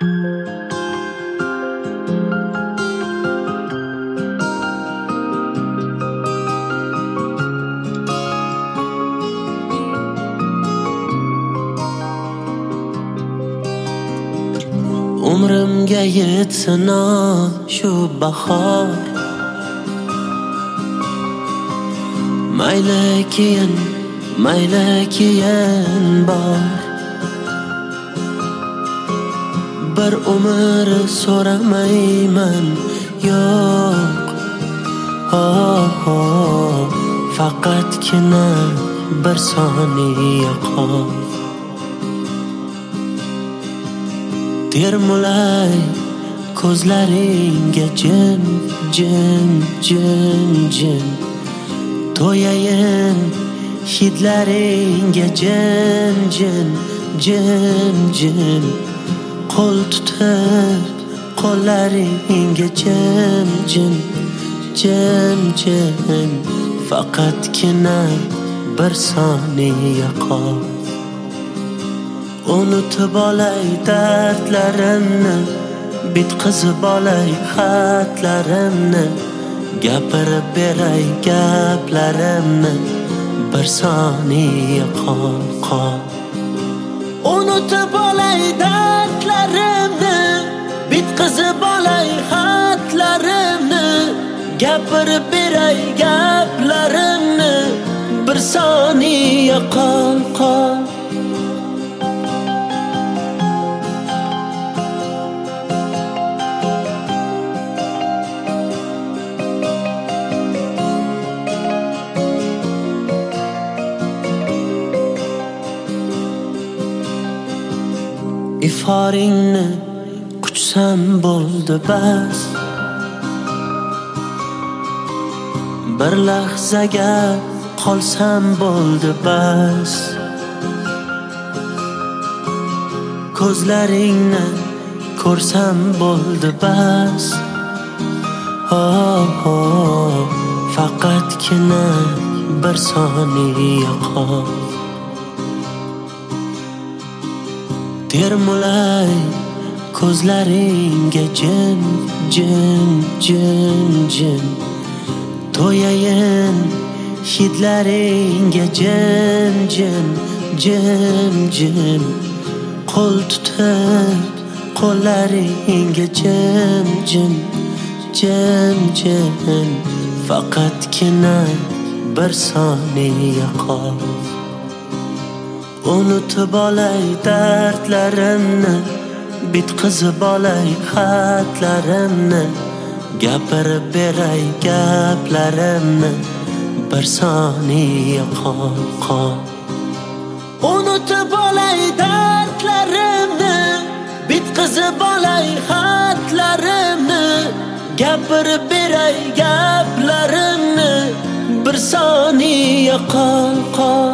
Umrimga yetsin shu bahor, mayli keyin bor. Bir umr so'ramayman, yo'q, faqatgina bir soniya qol. Termulay ko'zlaringga jin, jin, jin, jin. To'yayin hidlaringga jin, jin, jin, jin. Qo'l tutib qo'llaringga jin, jin, jin, jin. Faqatgina bir soniya qol. Unutib olay dardlarimni, bitqizib olay xatlarimni, gapirib beray gaplarimni, bir soniya qol. Unutib olay dardlarimni, bitqizib olay xatlarimni, gapirib beray gaplarimni, bir soniya qol. Iforingni quchsam bo'ldi bas, bir lahzaga qolsam bo'ldi bas. Ko'zlaringni ko'rsam bo'ldi bas. Faqatgina bir soniya qol. Termulay ko'zlaringga jin, jin, jin, jin. To'yayin hidlaringga jin, jin, jin, jin. Qo'l tutib qo'llaringga jin, jin, jin, jin. Faqatgina bir soniya qol. Unutib olay dardlarimni, bitqizib olay xatlarimni, gapirib beray gaplarimni, bir soniya qol. Unutib olay dardlarimni, bitqizib olay xatlarimni, gapirib beray gaplarimni, bir soniya qol.